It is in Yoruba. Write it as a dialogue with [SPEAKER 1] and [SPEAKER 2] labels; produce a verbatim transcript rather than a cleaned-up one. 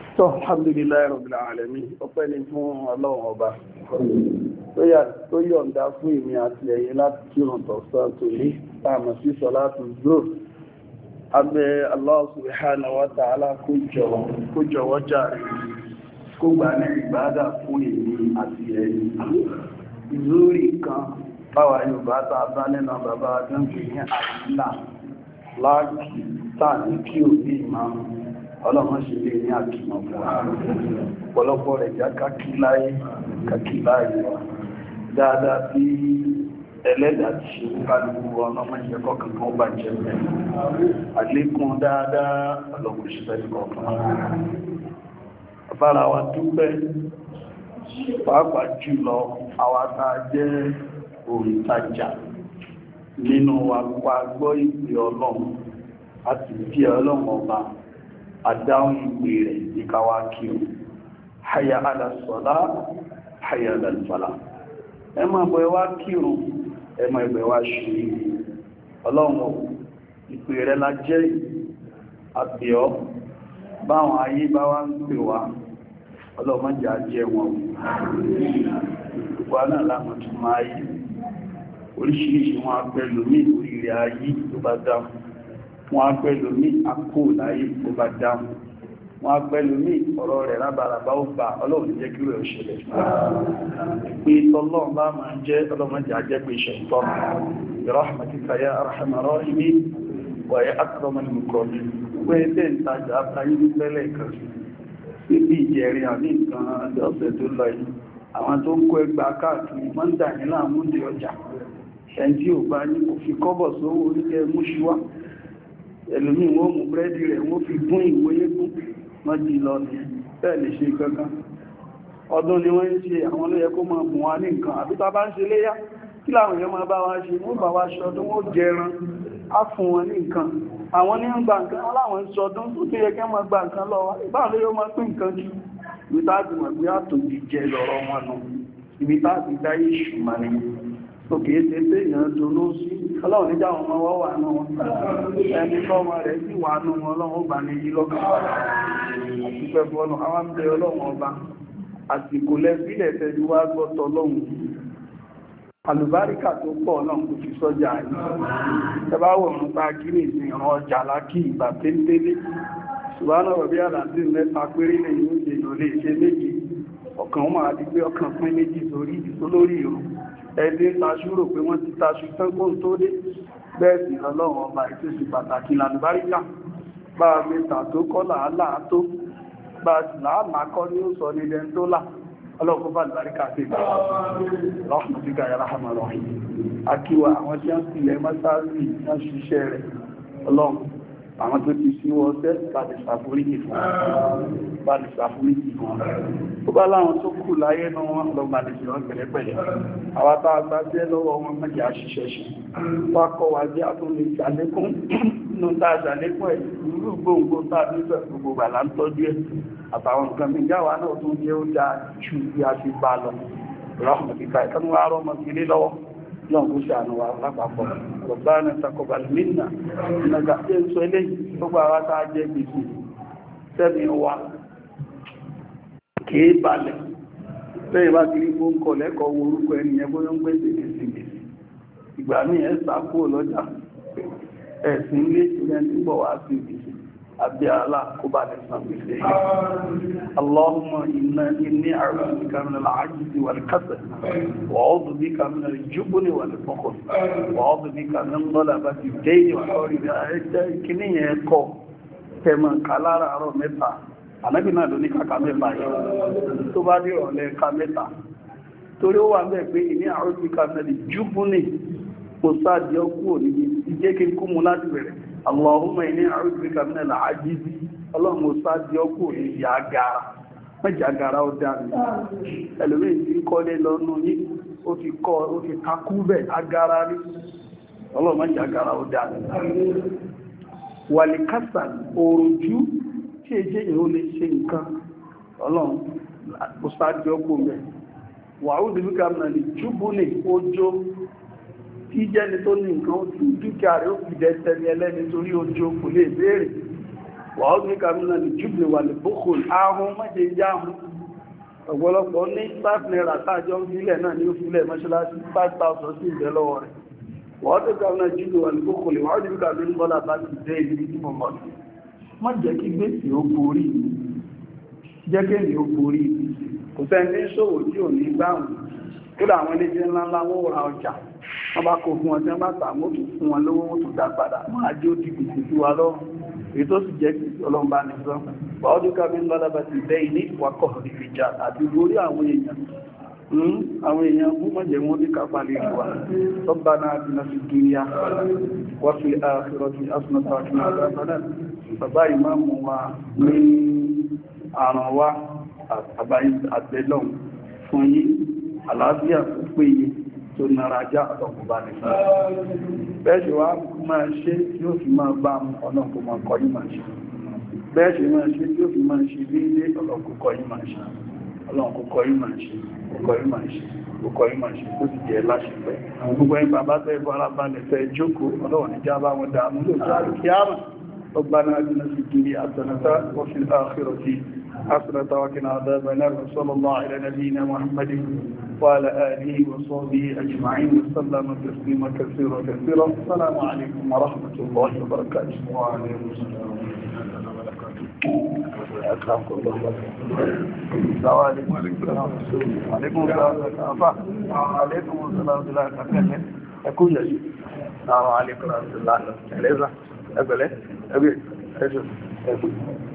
[SPEAKER 1] tó alhamdulillahi rabbil alamin ọpẹ́ ni fún ọlọ́run ọba tó yọ̀ǹda fún ìmì àti ẹ̀yẹ láti kírun tọ̀sán tó ní táàmù sí sọ́látù zuhr abẹ́ Allah subhanahu wa ta'ala kó jọ̀wọ́ jàre kó gbà ní ìbádà fún ìmì àti ẹ̀yẹ ìlúrí kan báwa Yorùbá tá a bá nínú bàbá adọ́nkì ní àìlà láàkì táà ní kí ò ní ìmáàmù ọlọ́run ṣe lè ní àkìmọ̀ fún wa ọ̀pọ̀lọpọ̀ rẹ̀ já kákíláyé kákíláyé wa dáadáa bí ẹlẹ́dà ti ṣe ń kálùkù ọlọ́mọ ìjẹ́kọ́ kankan ó bà jẹ́ mẹ́ àlékún dáadáa ọlọ́run ṣe fẹ́ kọ̀ọ̀kan bára wa dúpẹ́ pàápàá jùlọ àwa tá a jẹ́ òǹtajà nínú wa pa gbọ́ ìpè ọlọ́run àti bí ọlọ́run ọba àdáhùn ìpè rẹ̀ ní káwá kí o hayya ala sọ́lá hayya ala falah ẹ máa bọ̀ ẹwà kírun ẹ máa ẹgbẹ̀ wá ṣe ọlọ́run ìpè rẹ̀ la jẹ́ àbíọ́ báwọn ayé bá wá ń pè wá ọlọ́run jà jẹ́ wọn wà náà láwọn tó máa yí oríṣiríṣi wọn apẹ́lú ní oríire ayé tó bá dáhùn wọn apẹ́lú ní àkó láyé tó bá dáhùn wọn apẹ́lú ní ọ̀rọ̀ rẹ̀ rábàràbá ó bá ọlọ́run jẹ́ kí rẹ̀ ṣẹlẹ̀ pé tọ́lọ́run bá máa jẹ́ ọlọ́run jà jẹ́ pé ṣẹ̀tọ́ rahmatika ya arhamar rahimin wa ya akramal mukramin pé ilé ìtajà ayé nípẹ́lẹ̀ kan níbi ìjẹrin àní nǹkan ọ̀sẹ̀ tó lọ yìí àwọn tó ń kó ẹgbà káàkiri mọ́ndà ní láàmúndì ọjà ẹni tí ò bá ní kò fi kọ́bọ̀ sówó orílẹ̀ múṣíwá ẹlòmí wọ́n mú búrẹ́dì rẹ̀ wọ́n fi gún ìwòye gún wọ́n jí lọ ní bẹ́ẹ̀ lè ṣe kankan ọdún ni wọ́n ń ṣe àwọn ló yẹ kó máa bùn wá ní nǹkan àbí tá bá ń ṣe léyá kí láwọn èèyàn máa bá wá ṣe wọ́n bá wá ṣọdún wọ́n jẹran á fún wọn ní nǹkan àwọn ní ń gba nǹkan wọn láwọn ń ṣọdún tó tó yẹ kí wọ́n máa gba nǹkan lọ wá ìbáwọn ló yóò máa pín nǹkan jù ibi táàbí mọ̀ pé àtòjì jẹ lọ́rọ̀ wọn nù ibi táàbí dáyé ṣùgbọ́n ni tó kìí ṣe pé èèyàn dúró sí ọlọ́run níjà wọn máa wọ́ wà náà wọn ẹni lọ́mọ rẹ̀ sì wà nù wọn ọlọ́run bá ní yí lọ́kàn àti pẹ̀lú ọlọ́run àwọn ń bẹ ọlọ́run ọba àsìkò lẹ́sílẹ̀ tẹ́jú wá gbọ́tọ̀ ọlọ́run àlùbáríkà tó pọ̀ náà kò fi sọ́jà yìí ẹbá wọ̀n ta kí ní ìsìn ìran ọjà lákì ìgbà téńtélé ṣùgbọ́n ọ̀rọ̀ bí àlàdé mẹ́ta péré lè ní oúnjẹ ìlò lè ṣe méjì ọkàn wọn máa di pé ọkàn pín méjì sórí ìdíkólórí ìrùn ẹdí ń taṣú rò pé wọ́n ti taṣú tẹ́gbọ́n tó dé bẹ́ẹ̀ sì ọlọ́run ọba ìtòsí pàtàkì làlùbáríkà bá a mẹ́ta tó kọ́ làálàá tó bá a sì làálàá kọ́ ní ó sọ ní ẹni tó là ọlọ́run bá lùbáríkà sí ìgbà lọ́pùn sí gàyà ráhàmà rọ̀hìn akíwà àwọn tí wọ́n sílẹ̀ mọ́sáàrí wọ́n ṣiṣẹ́ rẹ̀ ọlọ́run àwọn tó ti síwọ́ ọ̀sẹ́ bàdì sàfúríkì fún bàdì sàfúríkì fún ó bá láwọn tó kù láyé náà wọ́n lọ bàdì sí wọn pẹ̀lẹ́pẹ̀lẹ́ àwọn tá a gbá jẹ́ lọ́wọ́ wọn mẹ́jì àṣìṣẹ́ ṣe wá kọ́ wa jẹ́ àtúnlé ìṣàlékún nínú tá a ṣàlékún ẹ̀ irú gbòǹgbò tá a nífẹ̀ẹ́ gbogbo gbà là ń tọ́jú ẹ̀ àtàwọn nǹkan mi jáwà náà tún jẹ́ ó dáa jù bí a ti bá lọ rahmatika ìkanú wa rọmọ sílé lọ́wọ́ náà kó ṣàánú wa lápapọ̀ Rabbana taqabbal minna ìnàgà tí ń sọ eléyìí gbogbo àwọn tá a jẹ́ gbèsè sẹ́mi wa kìí balẹ̀ lẹ́yìn bá kiri kó ń kọ lẹ́kọ̀ọ́ wo orúkọ ẹni yẹn bóyá ń gbé gbèsè gbèsè ìgbà míì ẹ̀ sá kúrò lọ́jà ẹ̀sìn ilé ìṣẹ̀lẹ̀ ń bọ̀ wá sí gbèsè àbí àlá kó bá lè san gbèsè Allahumma inna inni a'udhu bika min al-'ajzi wal-kasal wa a'udhu bika min al-jubni wal-bukhl wa a'udhu bika min ghalabati ad-dayn wa qahri al-'adl kíní yẹn kọ́ tẹ̀mọ̀ kàlára àárọ̀ mẹ́ta ànábì náà ló ní kàkà mẹ́fà yẹn tó bá dé ọ̀lẹ́ ká mẹ́ta torí ó wà bẹ́ẹ̀ pé inni a'udhu bika min al-jubni kò sáàdì ọkú òní ìjẹ́ kí n kú mú láti bẹ̀rẹ̀ Allahumma inni a'udhu bika min al-'ajzi ọlọ́run mo sáàdì ọkú òní ìyá agara mẹ́jì agara ó dá mi ẹlòmíì tí ń kọ́lé lọ́nà yí ó ti kọ́ ó ti takú bẹ̀ agara rí ọlọ́run mẹ́jì agara ó dá mi wàlìkásà òròjú tí èjé ìhó lè ṣe nǹkan ọlọ́run mo sáàdì ọkú mẹ́ wa'udhu bika min al-jubni ojó tí jẹ́ni tó ní nǹkan ó tí dúkìá rẹ̀ ó fi dẹ̀tẹ̀ni ẹlẹ́ni torí ojú kò lè béèrè wà ó ní kàmínà ní jùlọ wà ní bókò ahun mọ́jẹ jáhun ọ̀pọ̀lọpọ̀ ní five naira tájọ́ ń fílẹ̀ náà ní ó fílẹ̀ mọ́ṣáláṣí five thousand sí ìbẹ̀ lọ́wọ́ rẹ̀ wà ó ní kàmínà jùlọ wà ní bókò lè wà ó ní kàmínà bọ́lá bá ti dé ibi tí mo mọ̀ sí má jẹ́ kí gbèsè ó borí jẹ́ kéèyàn ó borí kò sẹ́ni tí ń ṣòwò tí ò ní gbáhùn tó dà àwọn iléeṣẹ́ ńláńlá wọ́n ra ọjà wọ́n bá kó fún wọn tí wọ́n bá tà wọ́n tún fún wọn lówó wọ́n tún dá padà máa jẹ́ ó di gbèsè sí wa lọ́rùn èyí tó sì jẹ́ ọlọ́mbà ní sọ ọdún ká bí ń lọ́lá bá ti bẹ́ ilé ìwakọ̀ ìfìjà àti orí àwọn èèyàn àwọn èèyàn mú mọ́jẹ̀ wọn ní kápálẹ̀ ìwà tọ́bà náà ti náà fi dúnyá wọ́n fi àfihàn asùnàtà àkínà àdábádà bàbá ìmáàmù wa ní àrùn wa àbáyé àtẹ́lọ́n fún yí àlàáfíà tó péye tó nara já ọ̀pọ̀bá ní bẹ́ẹ̀ṣẹ̀ wá máa ṣe tí ó fi máa bá ọ̀nà kò máa kọ́ yí máa ṣe bẹ́ẹ̀ṣẹ̀ máa ṣe tí ó fi máa ṣe déédé ọlọ́kù kọ́ yí máa ṣe ọlọ́kù kọ́ yí máa ṣe kọ́ yí máa ṣe kọ́ yí máa ṣe tó ti jẹ́ láṣepẹ́ gbogbo ẹni bàbá tẹ́ fara balẹ̀ fẹ́ jókòó ọlọ́wọ̀n ní já bá wọn dààmú lóòjọ́ àríkíámà ربنا آتنا في الدنيا حسنة وفي الآخرة حسنة وقنا عذاب النار وصلى الله على نبينا محمد وعلى آله وصحبه أجمعين وسلم تسليما كثيرا كثيرا السلام عليكم ورحمة الله وبركاته وعليكم السلام أكرمكم الله السلام عليكم وعليكم السلام وعليكم السلام ورحمة الله وبركاته أكون لي السلام عليكم ورحمة الله وبركاته أقبله أبي أجل